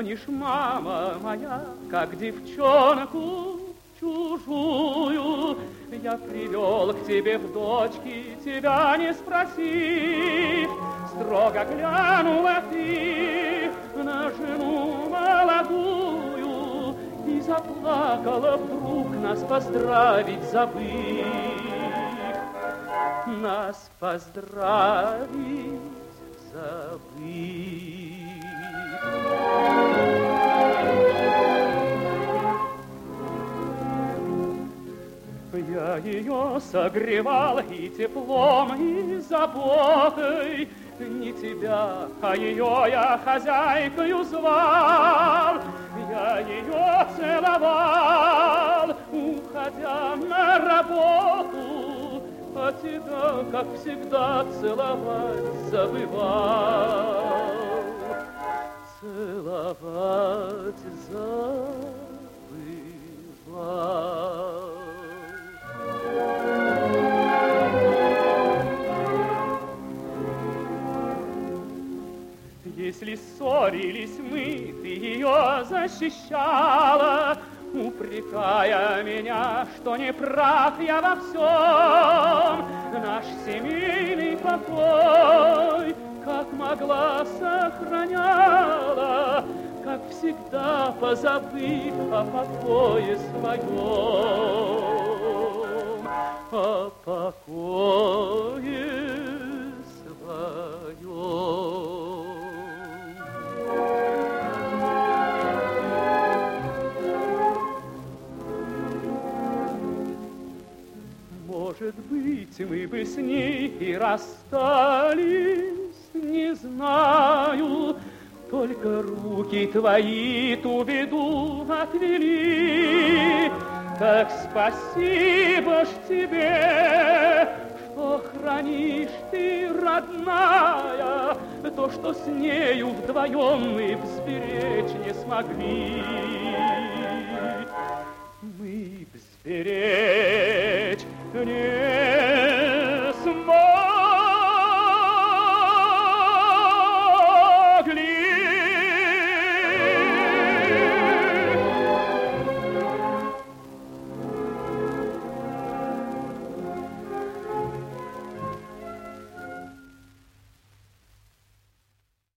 помнишь, мама моя, как девчонку чужую я привел к тебе в дочки, тебя не спросив. Строго глянула ты на жену молодую и заплакала вдруг, нас поздравить забыв. Нас поздравить забыв. Я ее согревал и теплом, и заботой, не тебя, а ее я хозяйкою звал. Я ее целовал, уходя на работу, а тебя, как всегда, целовать забывал. Целовать забывал. Если ссорились мы, ты ее защищала, упрекая меня, что не прав я во всем. Наш семейный покой, как могла, сохраняла, как всегда, позабыв о покое своем, о покое своем. Может быть, мы бы с ней и расстались, не знаю, только руки твои ту беду отвели. Так спасибо ж тебе, что хранишь ты, родная, то, что с нею вдвоем мы взберечь не смогли. Мы взберечь не